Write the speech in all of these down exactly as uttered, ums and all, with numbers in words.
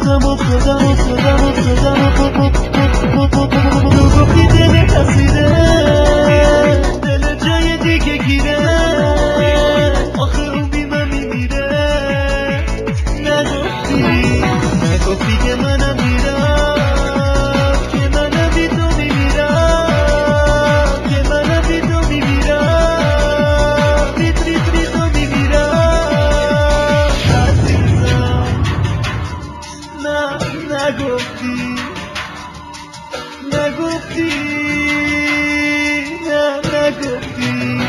افتادم افتادم افتادم افتادم تو گفتی دل حسیره دل جای دیگه گیره آخه اون بی من میمیره نگفتی نگفتی که منم میرم که منم بی تو میمیرم که منم بی تو میمیرم بی بی بی تو میمیرم عزیزم نه نگفتی نگفتی نه نگفتی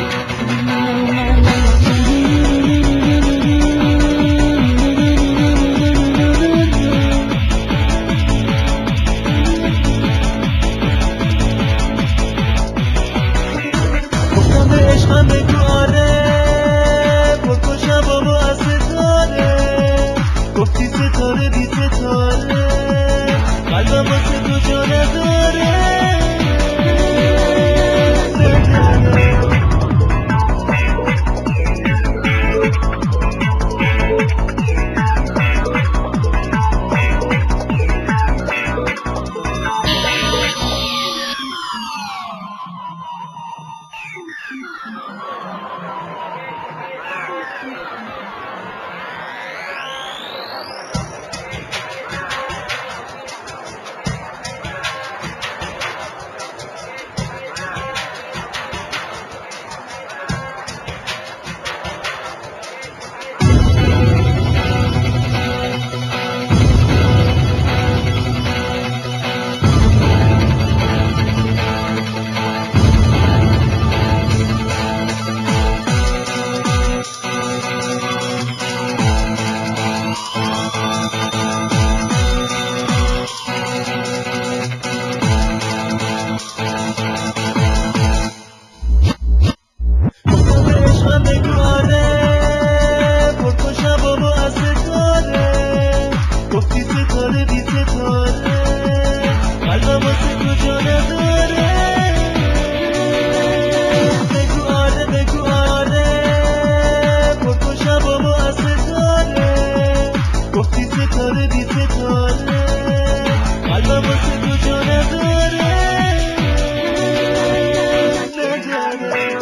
گفتم به عشقم بگو آره پرکن شبامو از ستاره گفتی ستاره بی ستاره قلبم واسه تو جا نداره گفتی ستاره بی ستاره قلبم واسه تو جا نداره بگو آره بگو آره پرکن شبامو از ستاره گفتی ستاره بی ستاره قلبم واسه تو جا نداره نداره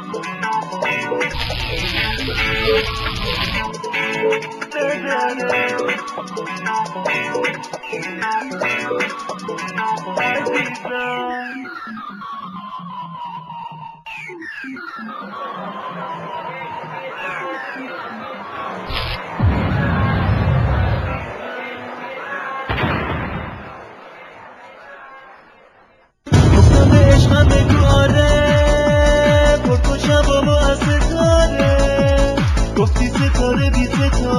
گفتم به عشقم بگو آره پرکن شبامو از ستاره گفتی ستاره بی ستاره